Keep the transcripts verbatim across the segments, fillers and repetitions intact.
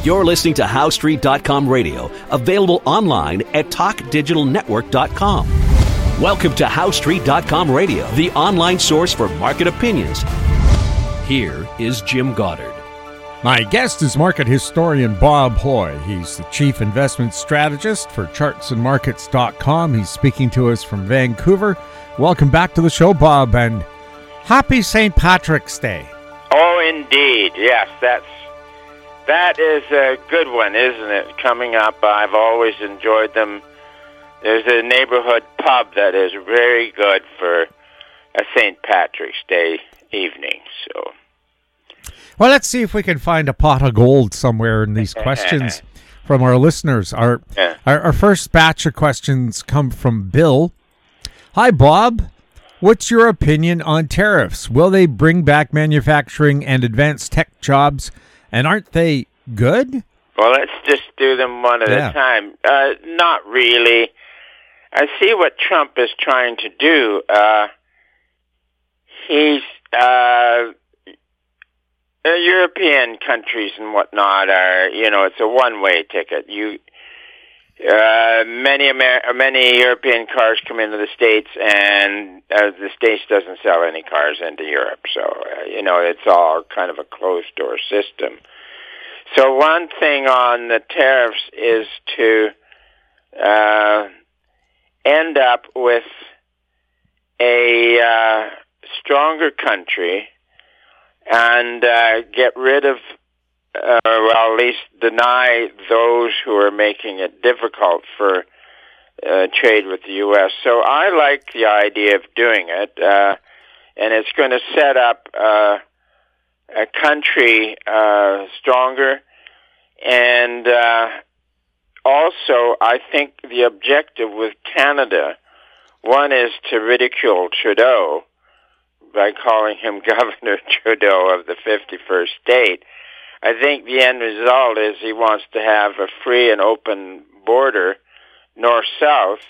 You're listening to How Street dot com radio, available online at talk digital network dot com. Welcome to How Street dot com radio, the online source for market opinions. Here is Jim Goddard. My guest is market historian Bob Hoye. He's the chief investment strategist for charts and markets dot com. He's speaking to us from Vancouver. Welcome back to the show, Bob, and happy Saint Patrick's Day. Oh, indeed. Yes, that's that is a good one, isn't it? Coming up, I've always enjoyed them. There's a neighborhood pub that is very good for a Saint Patrick's Day evening. So, well, let's see if we can find a pot of gold somewhere in these questions from our listeners. Our, yeah. our our first batch of questions come from Bill. Hi, Bob. What's your opinion on tariffs? Will they bring back manufacturing and advanced tech jobs? And aren't they good? Well, let's just do them one at yeah. a time. Uh, not really. I see what Trump is trying to do. Uh, he's uh, uh, European countries and whatnot are, you know, it's a one-way ticket. You, uh, many Amer- many European cars come into the States, and uh, the States doesn't sell any cars into Europe. So, uh, you know, it's all kind of a closed-door system. So one thing on the tariffs is to uh, end up with a uh, stronger country and uh, get rid of, uh, well, at least deny those who are making it difficult for uh, trade with the U S. So I like the idea of doing it, uh, and it's going to set up uh, a country uh, stronger. And uh, also, I think the objective with Canada, one is to ridicule Trudeau by calling him Governor Trudeau of the fifty-first state. I think the end result is he wants to have a free and open border, north-south,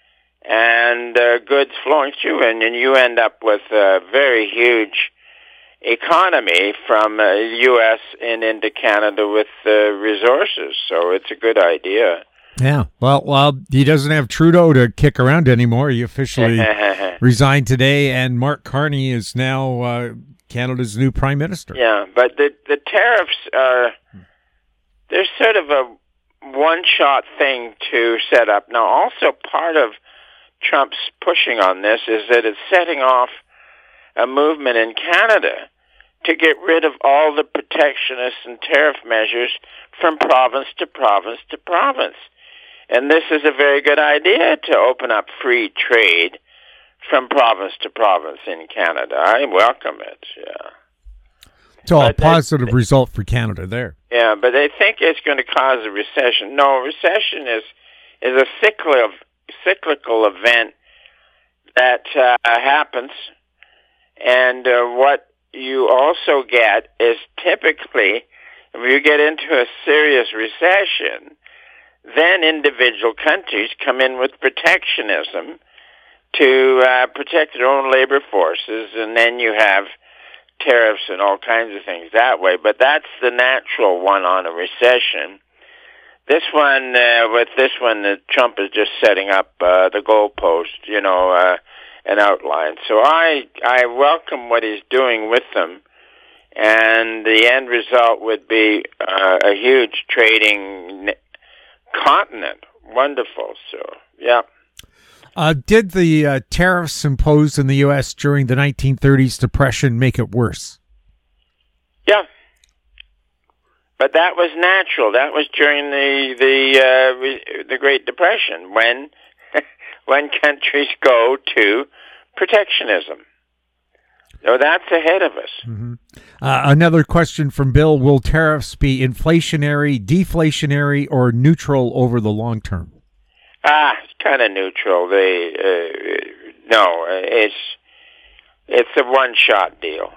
and uh, goods flowing through, and, and you end up with a very huge economy from uh, U S and into Canada with uh, resources. So it's a good idea. Yeah. Well, well, he doesn't have Trudeau to kick around anymore. He officially resigned today, and Mark Carney is now uh, Canada's new prime minister. Yeah, but the the tariffs are, they're sort of a one-shot thing to set up. Now, also part of Trump's pushing on this is that it's setting off a movement in Canada to get rid of all the protectionist and tariff measures from province to province to province. And this is a very good idea to open up free trade from province to province in Canada. I welcome it, yeah. So but a positive they, result for Canada there. Yeah, but they think it's going to cause a recession. No, recession is is a cyclical, cyclical event that uh, happens. And uh, what you also get is typically, if you get into a serious recession, then individual countries come in with protectionism to uh, protect their own labor forces, and then you have tariffs and all kinds of things that way. But that's the natural one on a recession. This one, uh, with this one, uh, Trump is just setting up uh, the goalpost, you know, uh, an outline. So I I welcome what he's doing with them, and the end result would be uh, a huge trading continent. Wonderful. So, yeah. Uh, did the uh, tariffs imposed in the U S during the nineteen thirties depression make it worse? Yeah. But that was natural. That was during the the uh, re- the Great Depression, when when countries go to protectionism. So that's ahead of us. Mm-hmm. Uh, another question from Bill: will tariffs be inflationary, deflationary, or neutral over the long term? Ah, it's kind of neutral. They uh, no, it's it's a one-shot deal.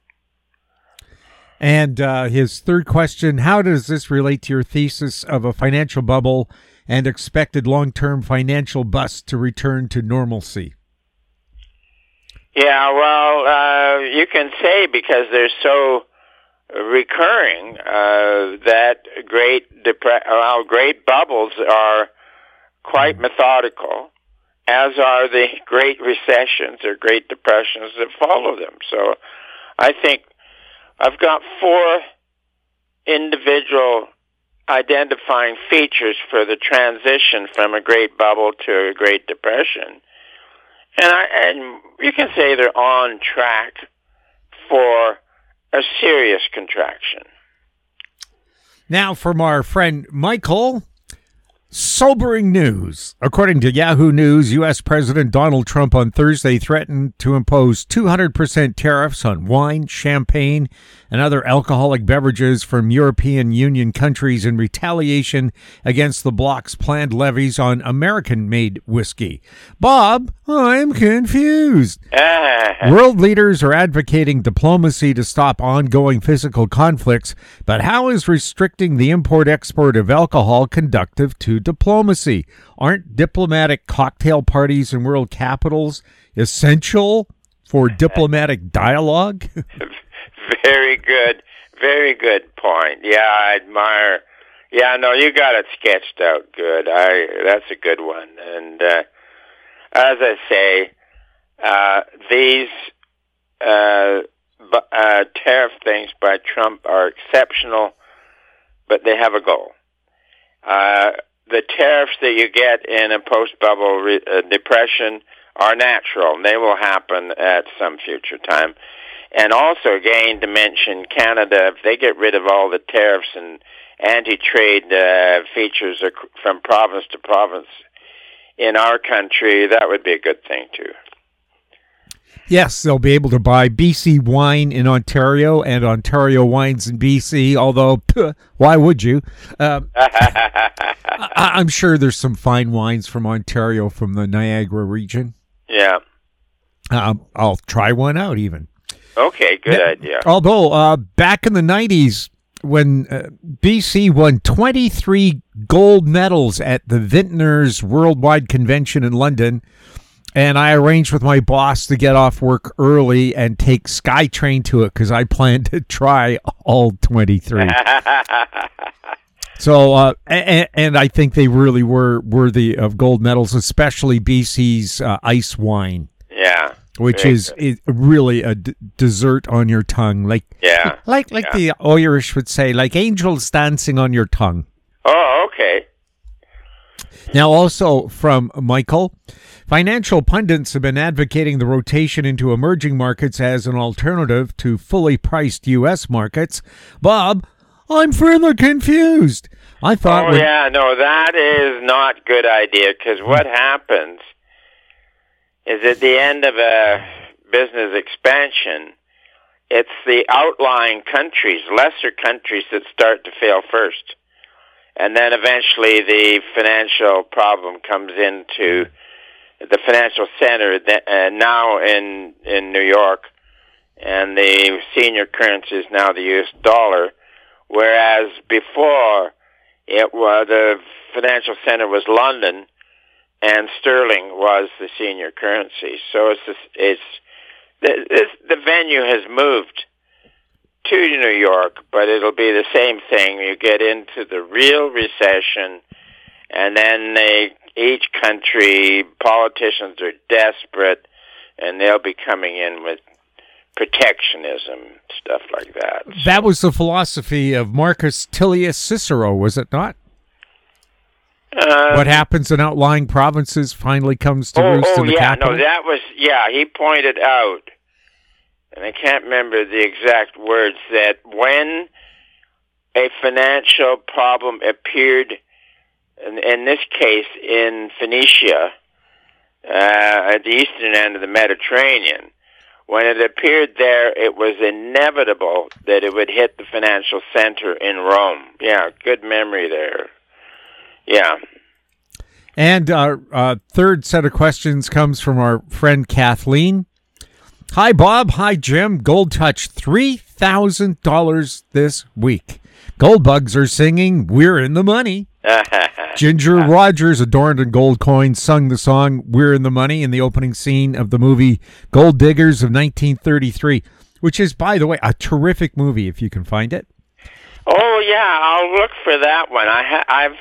And uh, his third question: how does this relate to your thesis of a financial bubble and expected long-term financial bust to return to normalcy? Yeah, well, uh, you can say because they're so recurring uh, that great depre- well, great bubbles are quite methodical, as are the great recessions or great depressions that follow them. So I think I've got four individual identifying features for the transition from a great bubble to a great depression. And, I, and you can say they're on track for a serious contraction. Now, from our friend Michael, sobering news. According to Yahoo News, U S President Donald Trump on Thursday threatened to impose two hundred percent tariffs on wine, champagne, and other alcoholic beverages from European Union countries in retaliation against the bloc's planned levies on American-made whiskey. Bob, I'm confused. World leaders are advocating diplomacy to stop ongoing physical conflicts, but how is restricting the import-export of alcohol conducive to diplomacy? Aren't diplomatic cocktail parties in world capitals essential for diplomatic dialogue? Very good. Very good point. Yeah, I admire. Yeah, no, you got it sketched out good. I that's a good one. And uh, as I say, uh, these uh, uh, tariff things by Trump are exceptional, but they have a goal. Uh, the tariffs that you get in a post-bubble re- uh, depression are natural, and they will happen at some future time. And also, again, to mention Canada, if they get rid of all the tariffs and anti-trade uh, features from province to province in our country, that would be a good thing, too. Yes, they'll be able to buy B C wine in Ontario and Ontario wines in B C, although, why would you? Uh, I, I'm sure there's some fine wines from Ontario from the Niagara region. Yeah. Um, I'll try one out even. Okay, good yeah, idea. Although, uh, back in the nineties, when uh, B C won twenty-three gold medals at the Vintners Worldwide Convention in London, and I arranged with my boss to get off work early and take SkyTrain to it because I planned to try all twenty-three. So, uh, and, and I think they really were worthy of gold medals, especially B C's uh, ice wine. Yeah. Which is, is really a d- dessert on your tongue, like yeah, like like yeah. the Irish would say, like angels dancing on your tongue. Oh, okay. Now, also from Michael, financial pundits have been advocating the rotation into emerging markets as an alternative to fully priced U S markets. Bob, I'm further confused. I thought. Oh, when- yeah, no, that is not good idea because what happens is at the end of a business expansion, it's the outlying countries, lesser countries, that start to fail first. And then eventually the financial problem comes into the financial center that, uh, now in, in New York, and the senior currency is now the U S dollar, whereas before it was, the financial center was London, and sterling was the senior currency. So it's this, it's the, this, the venue has moved to New York, but it'll be the same thing. You get into the real recession, and then they, each country, politicians are desperate, and they'll be coming in with protectionism, stuff like that. That was the philosophy of Marcus Tullius Cicero, was it not? Uh, what happens in outlying provinces finally comes to oh, roost oh, in the yeah, capital? no, that was, yeah, he pointed out, and I can't remember the exact words, that when a financial problem appeared, in, in this case in Phoenicia, uh, at the eastern end of the Mediterranean, when it appeared there, it was inevitable that it would hit the financial center in Rome. Yeah, good memory there. Yeah. And our uh, third set of questions comes from our friend Kathleen. Hi, Bob. Hi, Jim. Gold touched three thousand dollars this week. Gold bugs are singing, "We're in the money." Ginger Rogers, adorned in gold coins, sung the song "We're in the Money" in the opening scene of the movie Gold Diggers of nineteen thirty-three. which is, by the way, a terrific movie if you can find it. Oh yeah, I'll look for that one. I ha- I've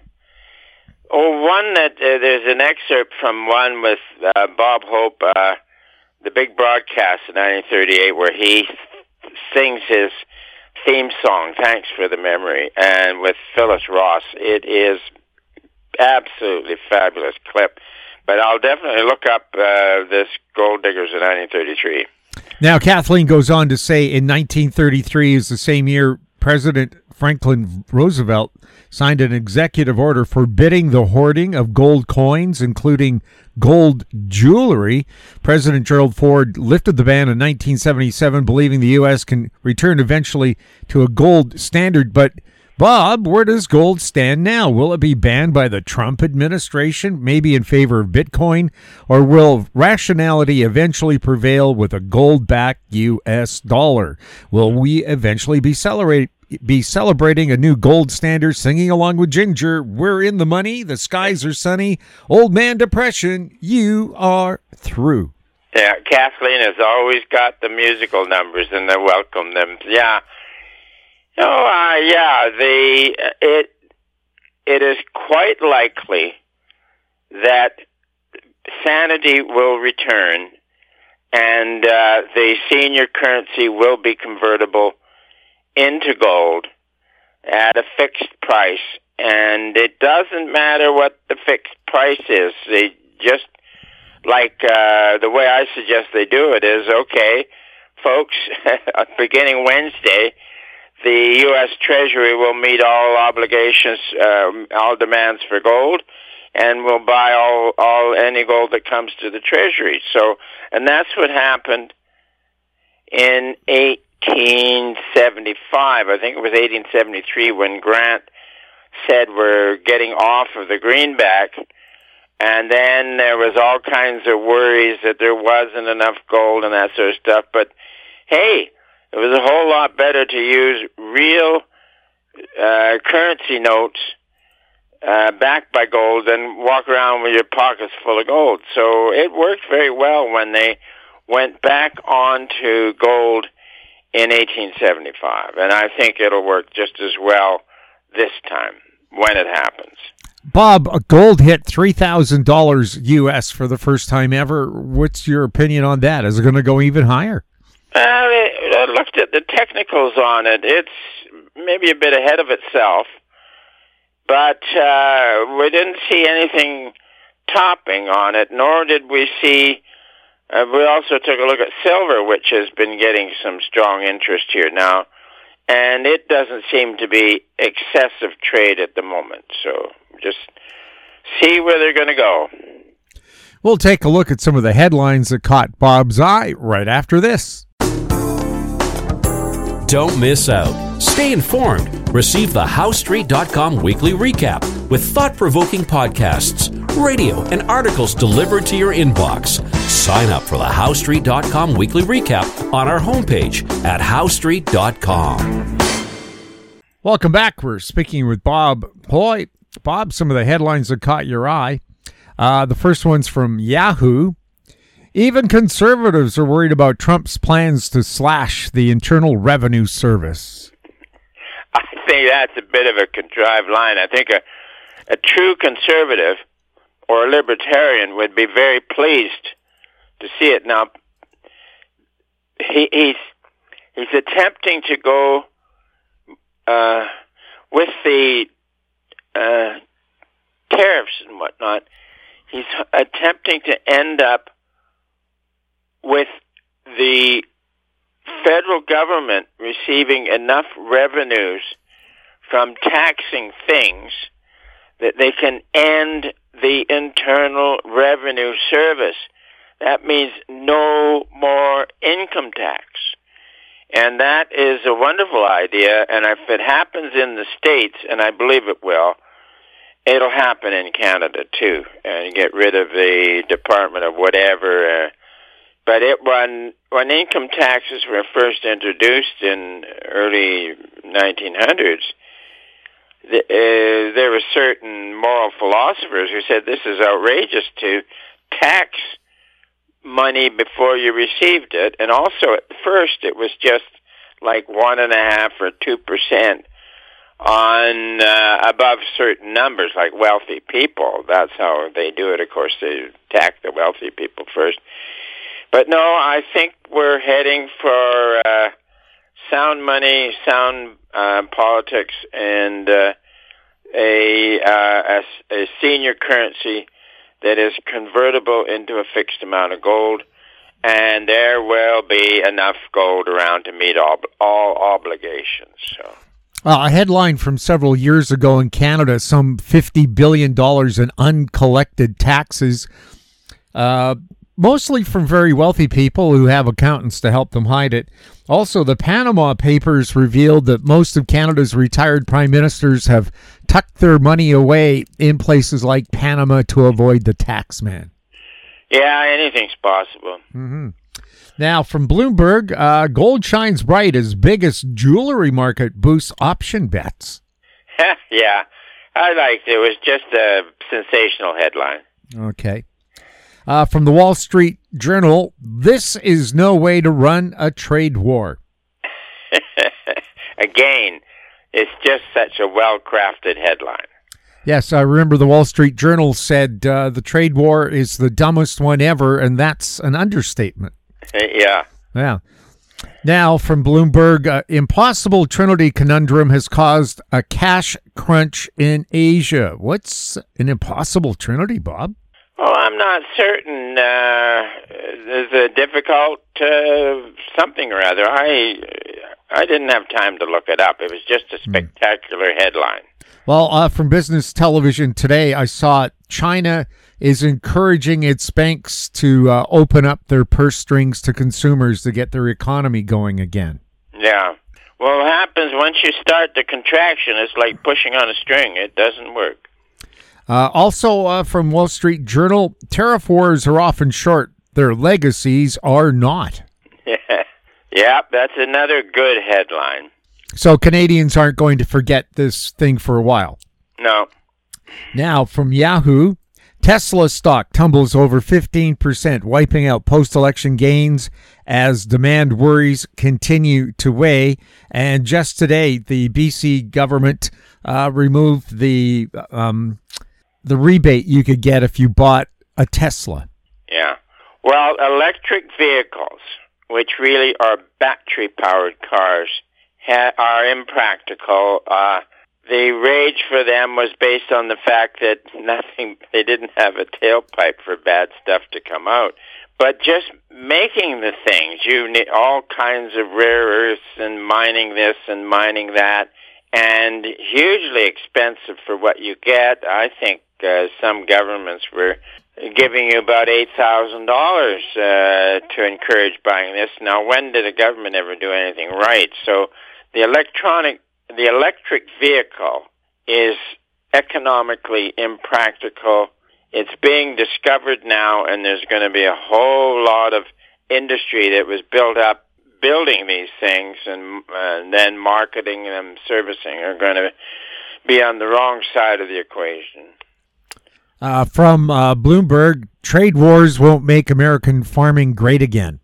oh one that uh, there's an excerpt from one with uh, Bob Hope, uh, the big broadcast in nineteen thirty-eight, where he sings his theme song, Thanks for the Memory, and with Phyllis Ross. It is absolutely fabulous clip. But I'll definitely look up uh, this Gold Diggers in nineteen thirty-three. Now, Kathleen goes on to say in nineteen thirty-three is the same year President Franklin Roosevelt signed an executive order forbidding the hoarding of gold coins, including gold jewelry. President Gerald Ford lifted the ban in nineteen seventy-seven, believing the U S can return eventually to a gold standard. But, Bob, where does gold stand now? Will it be banned by the Trump administration, maybe in favor of Bitcoin, or will rationality eventually prevail with a gold-backed U S dollar? Will we eventually be celebrate, be celebrating a new gold standard, singing along with Ginger, we're in the money, the skies are sunny, old man depression, you are through? Yeah, Kathleen has always got the musical numbers, and I welcome them. Yeah. No, uh, yeah, the it it is quite likely that sanity will return, and uh, the senior currency will be convertible into gold at a fixed price, and it doesn't matter what the fixed price is. They just like uh, the way I suggest they do it is, okay, folks, beginning Wednesday, the U S Treasury will meet all obligations, um, all demands for gold, and will buy all, all any gold that comes to the Treasury. So, and that's what happened in eighteen seventy-five. I think it was eighteen seventy-three when Grant said we're getting off of the greenback, and then there was all kinds of worries that there wasn't enough gold and that sort of stuff. But hey, it was a whole lot better to use real uh, currency notes uh, backed by gold than walk around with your pockets full of gold. So it worked very well when they went back onto gold in eighteen seventy-five. And I think it'll work just as well this time when it happens. Bob, gold hit three thousand dollars U S for the first time ever. What's your opinion on that? Is it going to go even higher? Uh, I looked at the technicals on it. It's maybe a bit ahead of itself, but uh, we didn't see anything topping on it, nor did we see... Uh, we also took a look at silver, which has been getting some strong interest here now, and it doesn't seem to be excessive trade at the moment. So just see where they're going to go. We'll take a look at some of the headlines that caught Bob's eye right after this. Don't miss out. Stay informed. Receive the How Street dot com weekly recap with thought-provoking podcasts, radio, and articles delivered to your inbox. Sign up for the How Street dot com weekly recap on our homepage at How Street dot com. Welcome back. We're speaking with Bob Hoy. Bob, some of the headlines that caught your eye. Uh, the first one's from Yahoo. Even conservatives are worried about Trump's plans to slash the Internal Revenue Service. I think that's a bit of a contrived line. I think a, a true conservative or a libertarian would be very pleased to see it. Now, he, he's he's attempting to go uh, with the uh, tariffs and whatnot. He's attempting to end up with the federal government receiving enough revenues from taxing things that they can end the Internal Revenue Service. That means no more income tax. And that is a wonderful idea, and if it happens in the States, and I believe it will, it'll happen in Canada too, and get rid of the Department of whatever. Uh, but it when when income taxes were first introduced in early nineteen hundreds, the, uh, there were certain moral philosophers who said this is outrageous to tax money before you received it, and also at first it was just like one and a half or two percent on uh, above certain numbers, like wealthy people. That's how they do it. Of course, they tax the wealthy people first. But no, I think we're heading for uh, sound money, sound uh, politics, and uh, a, uh, a a senior currency that is convertible into a fixed amount of gold, and there will be enough gold around to meet all all obligations. So. Uh, a headline from several years ago in Canada, some fifty billion dollars in uncollected taxes, uh, mostly from very wealthy people who have accountants to help them hide it. Also, the Panama Papers revealed that most of Canada's retired prime ministers have tucked their money away in places like Panama to avoid the tax man. Yeah, anything's possible. Mm-hmm. Now, from Bloomberg, uh, gold shines bright as biggest jewelry market boosts option bets. Yeah, I liked it. It was just a sensational headline. Okay. Uh, from the Wall Street Journal, this is no way to run a trade war. Again, it's just such a well-crafted headline. Yes, I remember the Wall Street Journal said uh, the trade war is the dumbest one ever, and that's an understatement. Yeah. Yeah. Now, from Bloomberg, uh, impossible Trinity conundrum has caused a cash crunch in Asia. What's an impossible Trinity, Bob? Well, I'm not certain. Uh, there's a difficult uh, something or other. I I didn't have time to look it up. It was just a spectacular mm. headline. Well, uh, from Business Television today, I saw China is encouraging its banks to uh, open up their purse strings to consumers to get their economy going again. Yeah. Well, what happens once you start the contraction, it's like pushing on a string. It doesn't work. Uh, also uh, from Wall Street Journal, tariff wars are often short. Their legacies are not. Yeah, that's another good headline. So Canadians aren't going to forget this thing for a while. No. Now, from Yahoo, Tesla stock tumbles over fifteen percent, wiping out post-election gains as demand worries continue to weigh. And just today, the B C government uh, removed the um, the rebate you could get if you bought a Tesla. Yeah. Well, electric vehicles, which really are battery-powered cars, ha- are impractical. Uh, the rage for them was based on the fact that nothing, they didn't have a tailpipe for bad stuff to come out. But just making the things, you need all kinds of rare earths and mining this and mining that, and hugely expensive for what you get. I think uh, some governments were giving you about eight thousand dollars uh, to encourage buying this. Now, when did a government ever do anything right? So the electronic, the electric vehicle is economically impractical. It's being discovered now, and there's going to be a whole lot of industry that was built up building these things and, uh, and then marketing them, servicing are going to be on the wrong side of the equation. Uh, from uh, Bloomberg, trade wars won't make American farming great again.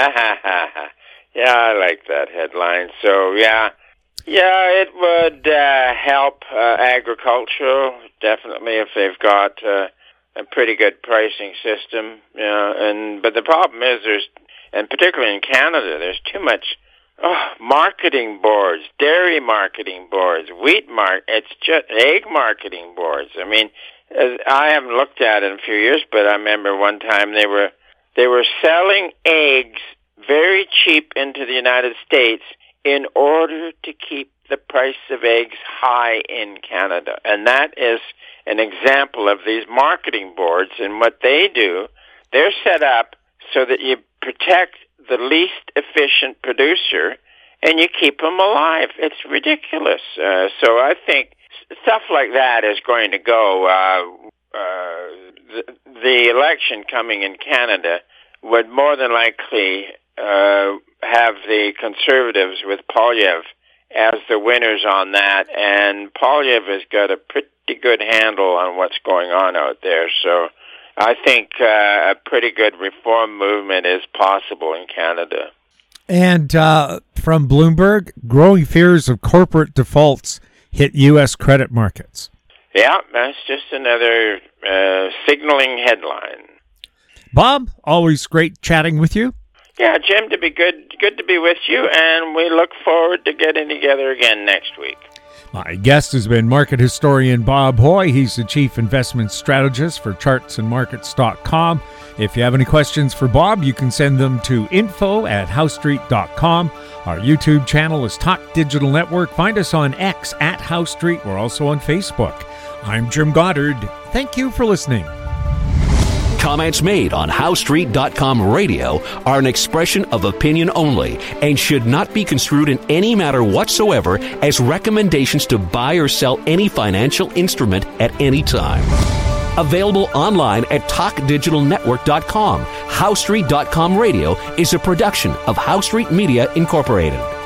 Yeah, I like that headline. So, yeah, yeah, it would uh, help uh, agriculture, definitely, if they've got uh, a pretty good pricing system. You know, and but the problem is there's, and particularly in Canada, there's too much oh, marketing boards, dairy marketing boards, wheat mark. It's just egg marketing boards. I mean, I haven't looked at it in a few years, but I remember one time they were they were selling eggs very cheap into the United States in order to keep the price of eggs high in Canada. And that is an example of these marketing boards. And what they do, they're set up so that you protect the least efficient producer and you keep them alive. It's ridiculous. Uh, so I think stuff like that is going to go. Uh, uh, the, the election coming in Canada would more than likely uh, have the Conservatives with Poilievre as the winners on that, and Poilievre has got a pretty good handle on what's going on out there. So I think uh, a pretty good reform movement is possible in Canada. And uh, from Bloomberg, growing fears of corporate defaults hit U S credit markets. Yeah, that's just another uh, signaling headline. Bob, always great chatting with you. Yeah, Jim, to be good, good to be with you, and we look forward to getting together again next week. My guest has been market historian Bob Hoye. He's the chief investment strategist for charts and markets dot com. If you have any questions for Bob, you can send them to info at house street dot com. Our YouTube channel is Talk Digital Network. Find us on X at House Street. We're also on Facebook. I'm Jim Goddard. Thank you for listening. Comments made on house street dot com radio are an expression of opinion only and should not be construed in any matter whatsoever as recommendations to buy or sell any financial instrument at any time. Available online at talk digital network dot com. house street dot com radio is a production of House Street Media Incorporated.